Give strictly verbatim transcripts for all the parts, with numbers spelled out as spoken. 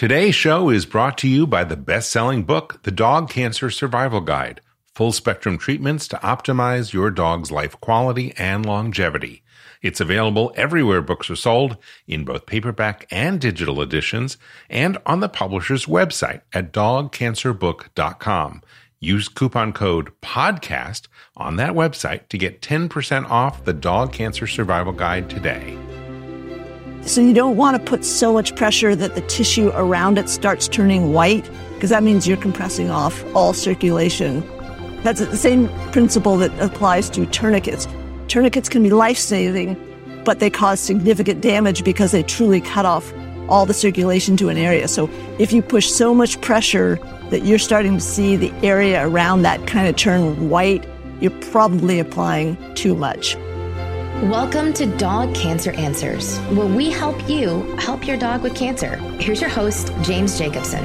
Today's show is brought to you by the best-selling book, The Dog Cancer Survival Guide, full-spectrum treatments to optimize your dog's life quality and longevity. It's available everywhere books are sold, in both paperback and digital editions, and on the publisher's website at dog cancer book dot com. Use coupon code PODCAST on that website to get ten percent off the Dog Cancer Survival Guide today. So you don't want to put so much pressure that the tissue around it starts turning white, because that means you're compressing off all circulation. That's the same principle that applies to tourniquets. Tourniquets can be life-saving, but they cause significant damage because they truly cut off all the circulation to an area. So if you push so much pressure that you're starting to see the area around that kind of turn white, you're probably applying too much. Welcome to Dog Cancer Answers, where we help you help your dog with cancer. Here's your host, James Jacobson.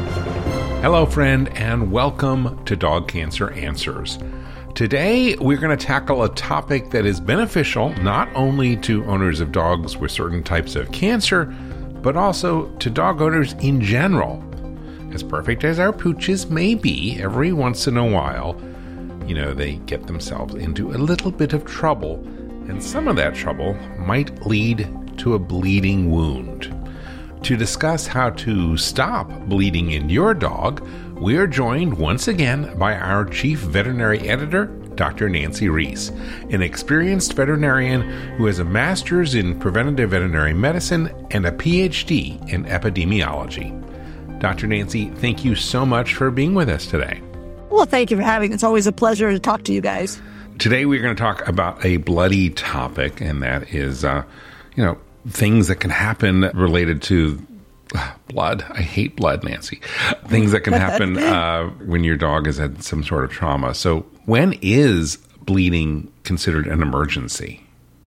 Hello, friend, and welcome to Dog Cancer Answers. Today, we're going to tackle a topic that is beneficial not only to owners of dogs with certain types of cancer, but also to dog owners in general. As perfect as our pooches may be, every once in a while, you know, they get themselves into a little bit of trouble, and some of that trouble might lead to a bleeding wound. To discuss how to stop bleeding in your dog, we are joined once again by our chief veterinary editor, Doctor Nancy Reese, an experienced veterinarian who has a master's in preventative veterinary medicine and a P H D in epidemiology. Doctor Nancy, thank you so much for being with us today. Well, thank you for having me. It's always a pleasure to talk to you guys. Today we're going to talk about a bloody topic, and that is, uh, you know, things that can happen related to uh, blood. I hate blood, Nancy. Things that can happen uh, when your dog has had some sort of trauma. So when is bleeding considered an emergency?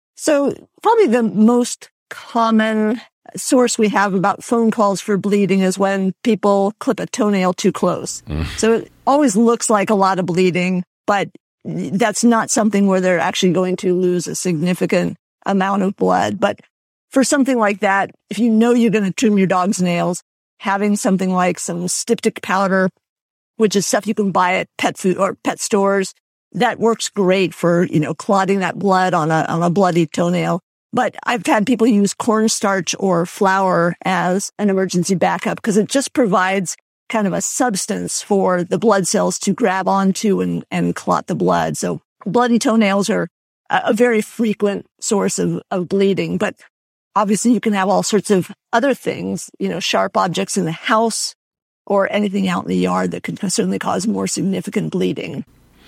So probably the most common source we have about phone calls for bleeding is when people clip a toenail too close. Mm. So it always looks like a lot of bleeding, but that's not something where they're actually going to lose a significant amount of blood. But for something like that, if you know you're going to trim your dog's nails, having something like some styptic powder, which is stuff you can buy at pet food or pet stores, that works great for, you know, clotting that blood on a, on a bloody toenail. But I've had people use cornstarch or flour as an emergency backup because it just provides kind of a substance for the blood cells to grab onto and, and clot the blood. So bloody toenails are a, a very frequent source of, of bleeding, but obviously you can have all sorts of other things, you know, sharp objects in the house or anything out in the yard that could certainly cause more significant bleeding.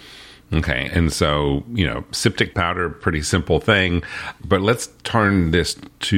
Okay. And so, you know, styptic powder, pretty simple thing, but let's turn this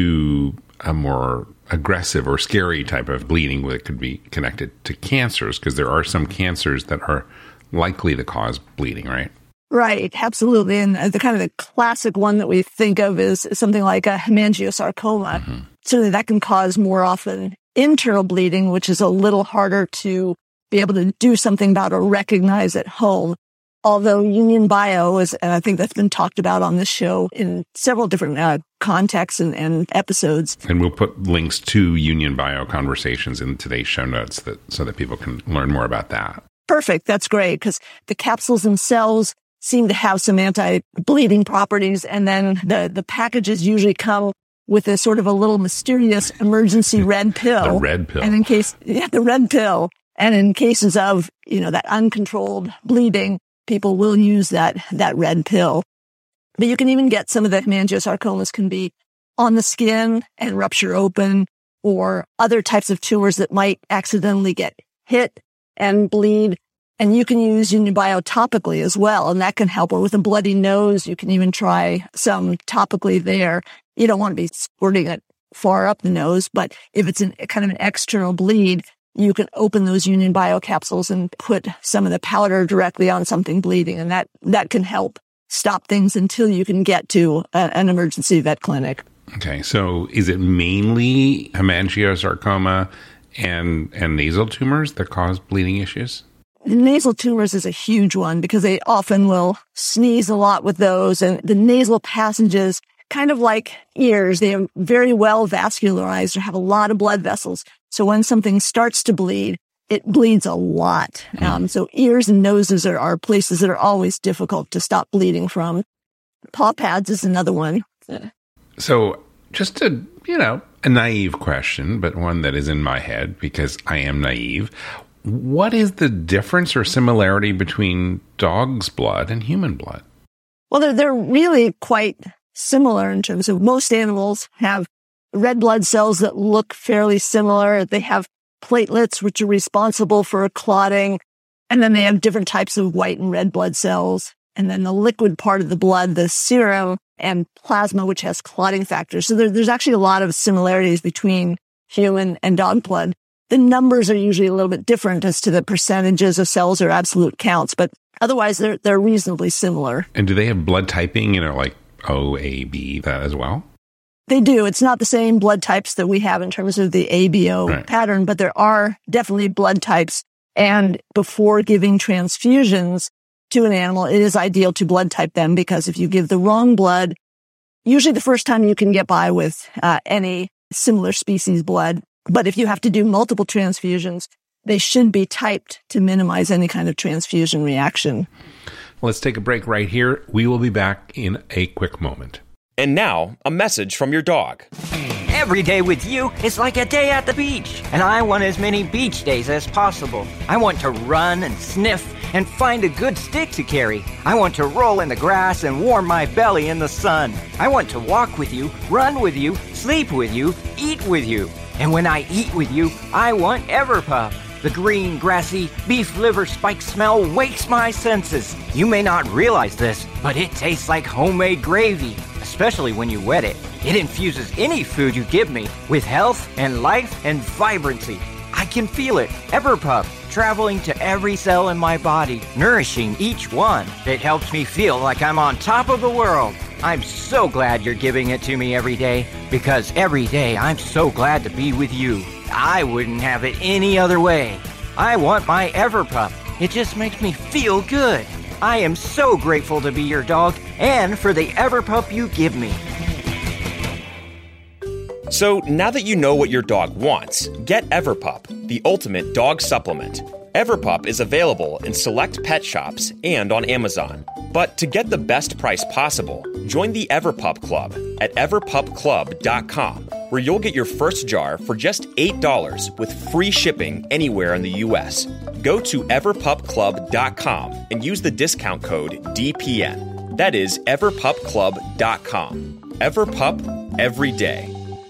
to a more aggressive or scary type of bleeding that could be connected to cancers, because there are some cancers that are likely to cause bleeding, right? Right, absolutely. And the kind of the classic one that we think of is something like a hemangiosarcoma. Mm-hmm. Certainly that can cause more often internal bleeding, which is a little harder to be able to do something about or recognize at home. Although Union Bio is, and I think that's been talked about on this show in several different uh, contexts and, and episodes. And we'll put links to Union Bio conversations in today's show notes that so that people can learn more about that. Perfect. That's great, because the capsules themselves seem to have some anti-bleeding properties, and then the, the packages usually come with a sort of a little mysterious emergency red pill. The red pill. And in case, yeah, the red pill. And in cases of, you know, that uncontrolled bleeding, people will use that, that red pill. But you can even get some of the hemangiosarcomas can be on the skin and rupture open, or other types of tumors that might accidentally get hit and bleed. And you can use Union Bio topically as well, and that can help. Or with a bloody nose, you can even try some topically there. You don't want to be squirting it far up the nose, but if it's an, kind of an external bleed, you can open those Union Bio capsules and put some of the powder directly on something bleeding, and that, that can help stop things until you can get to a, an emergency vet clinic. Okay, so is it mainly hemangiosarcoma and, and nasal tumors that cause bleeding issues? The nasal tumors is a huge one because they often will sneeze a lot with those, and the nasal passages, kind of like ears, they are very well vascularized or have a lot of blood vessels. So when something starts to bleed, it bleeds a lot. Mm. Um, so ears and noses are, are places that are always difficult to stop bleeding from. Paw pads is another one. So just a, you know, a naive question, but one that is in my head because I am naive. What is the difference or similarity between dog's blood and human blood? Well, they're, they're really quite similar in terms of most animals have red blood cells that look fairly similar. They have platelets, which are responsible for clotting. And then they have different types of white and red blood cells. And then the liquid part of the blood, the serum and plasma, which has clotting factors. So there, there's actually a lot of similarities between human and dog blood. The numbers are usually a little bit different as to the percentages of cells or absolute counts, but otherwise they're they're reasonably similar. And do they have blood typing, you know, like O, A, B, that as well? They do. It's not the same blood types that we have in terms of the A B O right. pattern, but there are definitely blood types. And before giving transfusions to an animal, it is ideal to blood type them because if you give the wrong blood, usually the first time you can get by with uh, any similar species blood. But if you have to do multiple transfusions, they should be typed to minimize any kind of transfusion reaction. Let's take a break right here. We will be back in a quick moment. And now, a message from your dog. Every day with you is like a day at the beach, and I want as many beach days as possible. I want to run and sniff and find a good stick to carry. I want to roll in the grass and warm my belly in the sun. I want to walk with you, run with you, sleep with you, eat with you. And when I eat with you, I want Everpup. The green, grassy, beef liver spike smell wakes my senses. You may not realize this, but it tastes like homemade gravy, especially when you wet it. It infuses any food you give me with health and life and vibrancy. I can feel it, Everpup, traveling to every cell in my body, nourishing each one. It helps me feel like I'm on top of the world. I'm so glad you're giving it to me every day, because every day I'm so glad to be with you. I wouldn't have it any other way. I want my Everpup. It just makes me feel good. I am so grateful to be your dog and for the Everpup you give me. So now that you know what your dog wants, get Everpup, the ultimate dog supplement. Everpup is available in select pet shops and on Amazon. But to get the best price possible, join the Everpup Club at everpup club dot com, where you'll get your first jar for just eight dollars with free shipping anywhere in the U S. Go to everpup club dot com and use the discount code D P N. That is everpup club dot com. Everpup, every day.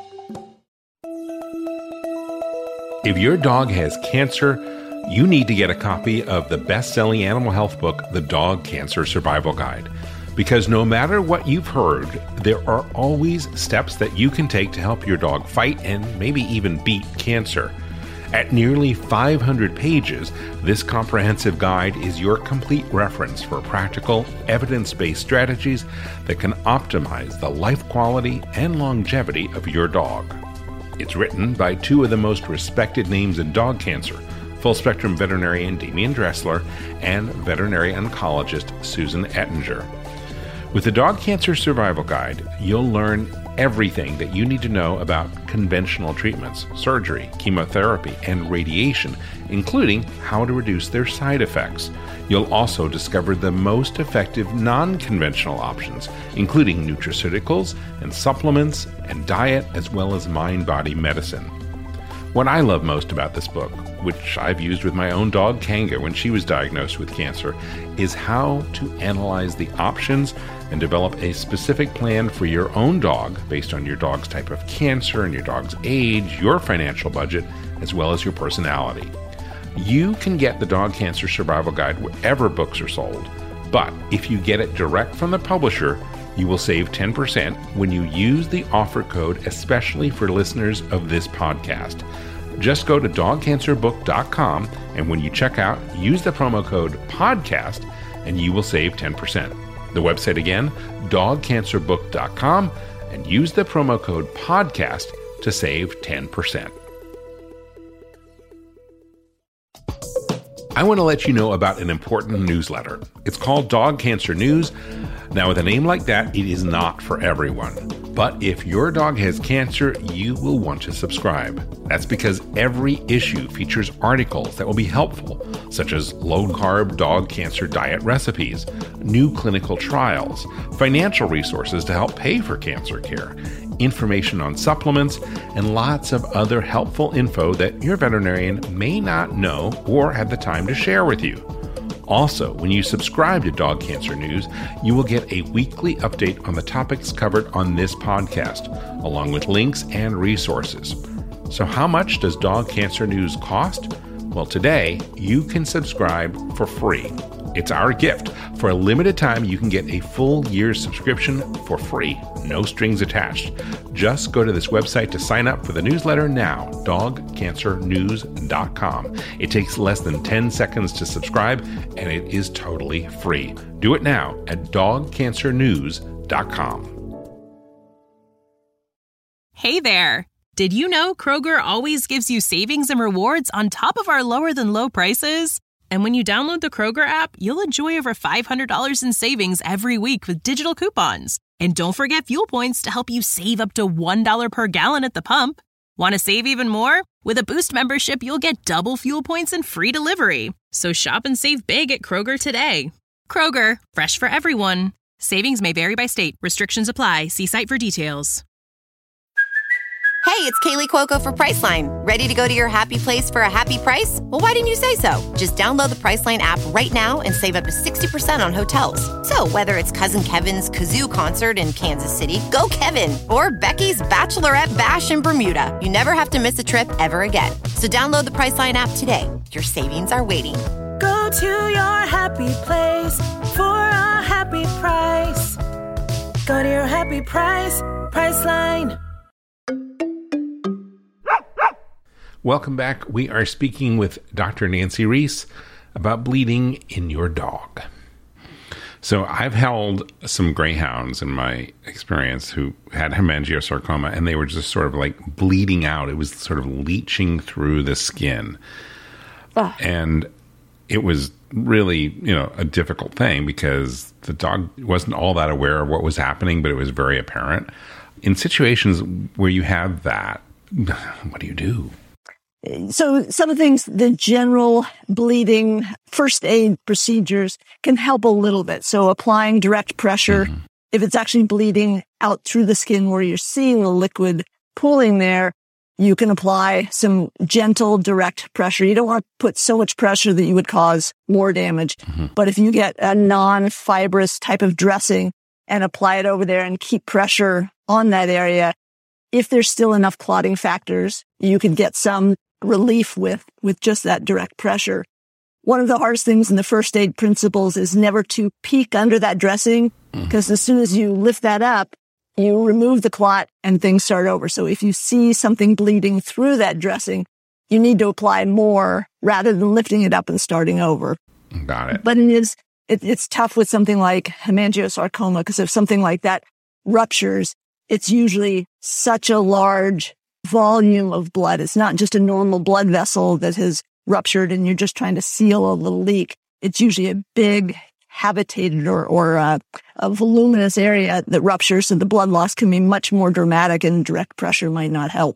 If your dog has cancer, you need to get a copy of the best-selling animal health book, The Dog Cancer Survival Guide. Because no matter what you've heard, there are always steps that you can take to help your dog fight and maybe even beat cancer. At nearly five hundred pages, this comprehensive guide is your complete reference for practical, evidence-based strategies that can optimize the life quality and longevity of your dog. It's written by two of the most respected names in dog cancer, full-spectrum veterinarian Damian Dressler and veterinary oncologist Susan Ettinger. With the Dog Cancer Survival Guide, you'll learn everything that you need to know about conventional treatments, surgery, chemotherapy, and radiation, including how to reduce their side effects. You'll also discover the most effective non-conventional options, including nutraceuticals and supplements and diet, as well as mind-body medicine. What I love most about this book, which I've used with my own dog Kanga when she was diagnosed with cancer, is how to analyze the options and develop a specific plan for your own dog based on your dog's type of cancer and your dog's age, your financial budget, as well as your personality. You can get the Dog Cancer Survival Guide wherever books are sold, but if you get it direct from the publisher, you will save ten percent when you use the offer code especially for listeners of this podcast. Just go to dog cancer book dot com, and when you check out, use the promo code PODCAST, and you will save ten percent. The website again, dog cancer book dot com, and use the promo code PODCAST to save ten percent. I want to let you know about an important newsletter. It's called Dog Cancer News. Now, with a name like that, it is not for everyone. But if your dog has cancer, you will want to subscribe. That's because every issue features articles that will be helpful, such as low-carb dog cancer diet recipes, new clinical trials, financial resources to help pay for cancer care, information on supplements, and lots of other helpful info that your veterinarian may not know or have the time to share with you. Also, when you subscribe to Dog Cancer News, you will get a weekly update on the topics covered on this podcast, along with links and resources. So how much does Dog Cancer News cost? Well, today, you can subscribe for free. It's our gift. For a limited time, you can get a full year's subscription for free, no strings attached. Just go to this website to sign up for the newsletter now, dog cancer news dot com. It takes less than ten seconds to subscribe, and it is totally free. Do it now at dog cancer news dot com. Hey there! Did you know Kroger always gives you savings and rewards on top of our lower-than-low prices? And when you download the Kroger app, you'll enjoy over five hundred dollars in savings every week with digital coupons. And don't forget fuel points to help you save up to one dollar per gallon at the pump. Want to save even more? With a Boost membership, you'll get double fuel points and free delivery. So shop and save big at Kroger today. Kroger, fresh for everyone. Savings may vary by state. Restrictions apply. See site for details. Hey, it's Kaylee Cuoco for Priceline. Ready to go to your happy place for a happy price? Well, why didn't you say so? Just download the Priceline app right now and save up to sixty percent on hotels. So whether it's Cousin Kevin's Kazoo Concert in Kansas City, go Kevin, or Becky's Bachelorette Bash in Bermuda, you never have to miss a trip ever again. So download the Priceline app today. Your savings are waiting. Go to your happy place for a happy price. Go to your happy price, Priceline. Welcome back. We are speaking with Doctor Nancy Reese about bleeding in your dog. So I've held some greyhounds in my experience who had hemangiosarcoma, and they were just sort of like bleeding out. It was sort of leaching through the skin. Oh. And it was really, you know, a difficult thing because the dog wasn't all that aware of what was happening, but it was very apparent. In situations where you have that, what do you do? So some of the things, the general bleeding first aid procedures can help a little bit. So applying direct pressure, mm-hmm. if it's actually bleeding out through the skin where you're seeing the liquid pooling there, you can apply some gentle direct pressure. You don't want to put so much pressure that you would cause more damage. Mm-hmm. But if you get a non-fibrous type of dressing and apply it over there and keep pressure on that area, if there's still enough clotting factors, you could get some relief with, with just that direct pressure. One of the hardest things in the first aid principles is never to peek under that dressing, because mm. as soon as you lift that up, you remove the clot and things start over. So if you see something bleeding through that dressing, you need to apply more rather than lifting it up and starting over. Got it. But it is, it, it's tough with something like hemangiosarcoma, because if something like that ruptures, it's usually such a large volume of blood. It's not just a normal blood vessel that has ruptured and you're just trying to seal a little leak. It's usually a big habitated or, or uh, a voluminous area that ruptures, so the blood loss can be much more dramatic and direct pressure might not help.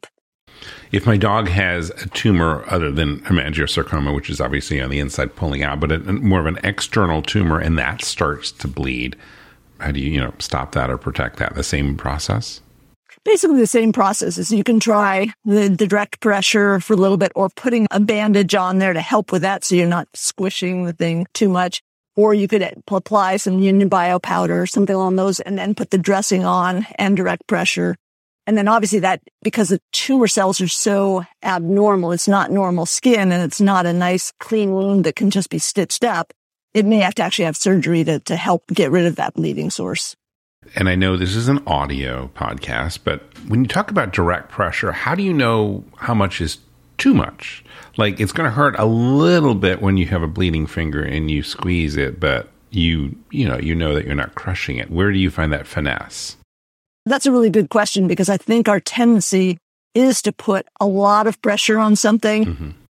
If my dog has a tumor other than hemangiosarcoma, which is obviously on the inside pulling out, but a, more of an external tumor, and that starts to bleed, how do you, you know, stop that or protect that? The same process? Basically the same process. Is you can try the, the direct pressure for a little bit, or putting a bandage on there to help with that so you're not squishing the thing too much. Or you could apply some Union Bio powder or something along those and then put the dressing on and direct pressure. And then obviously that, because the tumor cells are so abnormal, it's not normal skin and it's not a nice clean wound that can just be stitched up. It may have to actually have surgery to, to help get rid of that bleeding source. And I know this is an audio podcast, but when you talk about direct pressure, how do you know how much is too much? Like, it's going to hurt a little bit when you have a bleeding finger and you squeeze it, but you, you know, you know that you're not crushing it. Where do you find that finesse? That's a really good question, because I think our tendency is to put a lot of pressure on something, mm-hmm.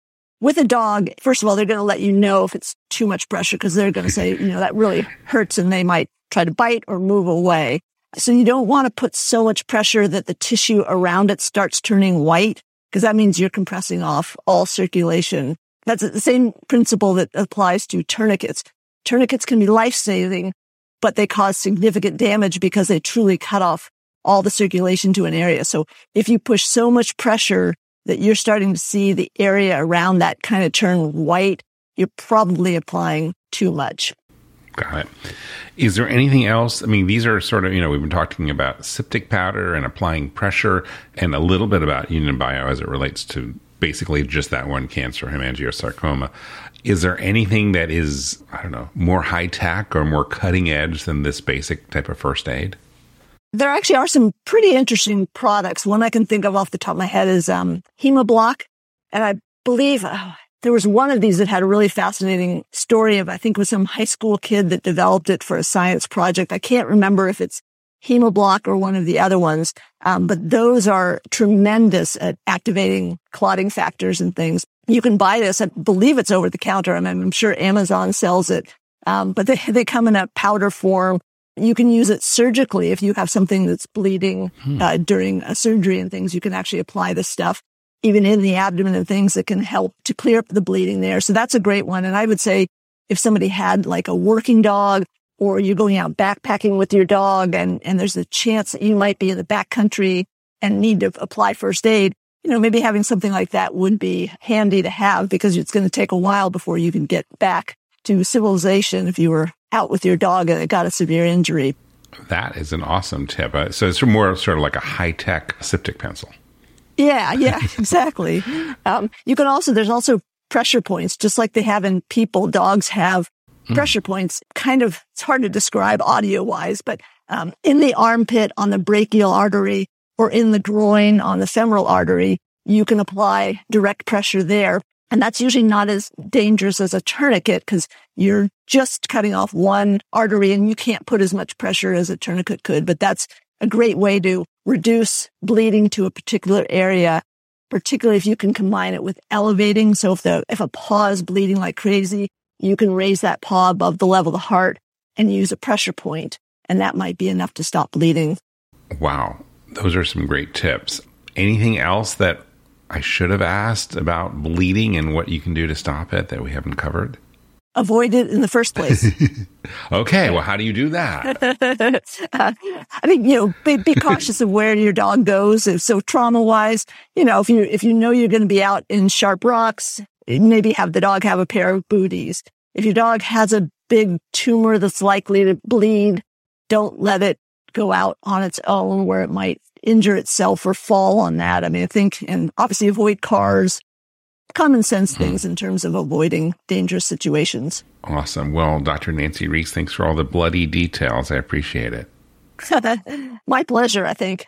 with a dog, first of all, they're going to let you know if it's too much pressure because they're going to say, you know, that really hurts, and they might try to bite or move away. So you don't want to put so much pressure that the tissue around it starts turning white, because that means you're compressing off all circulation. That's the same principle that applies to tourniquets. Tourniquets can be life-saving, but they cause significant damage because they truly cut off all the circulation to an area. So if you push so much pressure that you're starting to see the area around that kind of turn white, you're probably applying too much. Got it. Is there anything else? I mean, these are sort of, you know, we've been talking about septic powder and applying pressure, and a little bit about Union Bio as it relates to basically just that one cancer, hemangiosarcoma. Is there anything that is, I don't know, more high tech or more cutting edge than this basic type of first aid? There actually are some pretty interesting products. One I can think of off the top of my head is um, Hemoblock. And I believe oh, there was one of these that had a really fascinating story of, I think it was some high school kid that developed it for a science project. I can't remember if it's Hemoblock or one of the other ones. Um, but those are tremendous at activating clotting factors and things. You can buy this. I believe it's over the counter. I mean, I'm sure Amazon sells it. Um, but they, they come in a powder form. You can use it surgically if you have something that's bleeding hmm. uh, during a surgery and things. You can actually apply this stuff even in the abdomen and things that can help to clear up the bleeding there. So that's a great one. And I would say if somebody had like a working dog, or you're going out backpacking with your dog and, and there's a chance that you might be in the backcountry and need to apply first aid, you know, maybe having something like that would be handy to have, because it's going to take a while before you can get back to civilization if you were out with your dog and it got a severe injury. That is an awesome tip. Uh, so it's more sort of like a high-tech septic pencil. Yeah, yeah, exactly. um, you can also, there's also pressure points, just like they have in people. Dogs have mm. pressure points. Kind of, it's hard to describe audio-wise, but um, in the armpit on the brachial artery or in the groin on the femoral artery, you can apply direct pressure there. And that's usually not as dangerous as a tourniquet because you're just cutting off one artery and you can't put as much pressure as a tourniquet could. But that's a great way to reduce bleeding to a particular area, particularly if you can combine it with elevating. So if the if a paw is bleeding like crazy, you can raise that paw above the level of the heart and use a pressure point, and that might be enough to stop bleeding. Wow. Those are some great tips. Anything else that I should have asked about bleeding and what you can do to stop it that we haven't covered? Avoid it in the first place. Okay, well, how do you do that? uh, I think, you know, be, be cautious of where your dog goes. If so, trauma-wise, you know, if you if you know you're going to be out in sharp rocks, maybe have the dog have a pair of booties. If your dog has a big tumor that's likely to bleed, don't let it go out on its own where it might injure itself or fall on that. I mean, I think, and obviously avoid cars, common sense things hmm. in terms of avoiding dangerous situations. Awesome. Well, Doctor Nancy Reese, thanks for all the bloody details. I appreciate it. My pleasure, I think.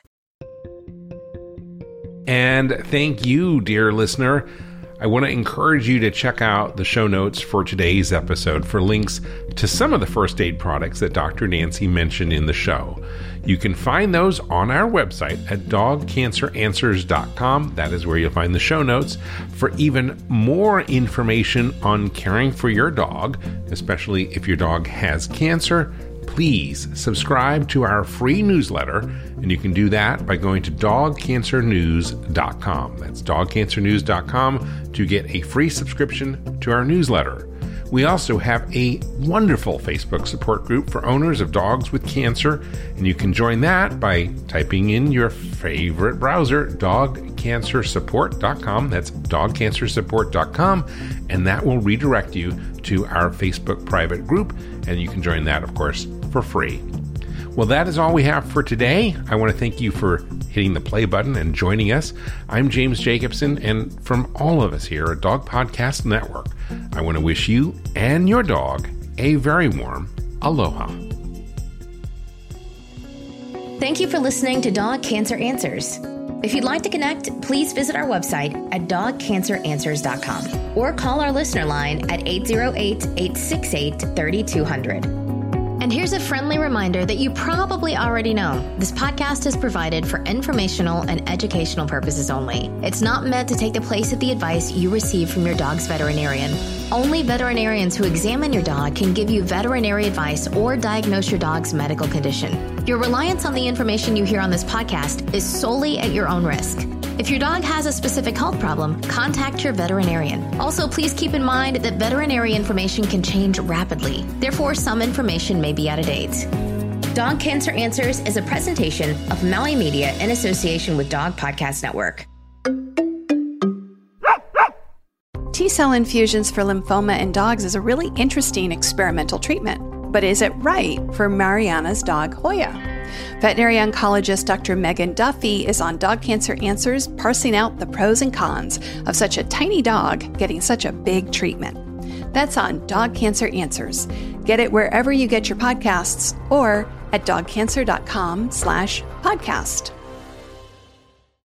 And thank you, dear listener. I want to encourage you to check out the show notes for today's episode for links to some of the first aid products that Doctor Nancy mentioned in the show. You can find those on our website at dog cancer answers dot com. That is where you'll find the show notes for even more information on caring for your dog, especially if your dog has cancer. Please subscribe to our free newsletter, and you can do that by going to dog cancer news dot com. That's dog cancer news dot com to get a free subscription to our newsletter. We also have a wonderful Facebook support group for owners of dogs with cancer, and you can join that by typing in your favorite browser, dog cancer support dot com. That's dog cancer support dot com, and that will redirect you to our Facebook private group, and you can join that, of course, for free. Well, that is all we have for today. I want to thank you for hitting the play button and joining us. I'm James Jacobson, and from all of us here at Dog Podcast Network, I want to wish you and your dog a very warm aloha. Thank you for listening to Dog Cancer Answers. If you'd like to connect, please visit our website at dog cancer answers dot com or call our listener line at eight zero eight, eight six eight, three two zero zero. And here's a friendly reminder that you probably already know. This podcast is provided for informational and educational purposes only. It's not meant to take the place of the advice you receive from your dog's veterinarian. Only veterinarians who examine your dog can give you veterinary advice or diagnose your dog's medical condition. Your reliance on the information you hear on this podcast is solely at your own risk. If your dog has a specific health problem, contact your veterinarian. Also, please keep in mind that veterinary information can change rapidly. Therefore, some information may be out of date. Dog Cancer Answers is a presentation of Maui Media in association with Dog Podcast Network. T-cell infusions for lymphoma in dogs is a really interesting experimental treatment. But is it right for Mariana's dog, Hoya? Veterinary oncologist Doctor Megan Duffy is on Dog Cancer Answers, parsing out the pros and cons of such a tiny dog getting such a big treatment. That's on Dog Cancer Answers. Get it wherever you get your podcasts or at dogcancer.com slash podcast.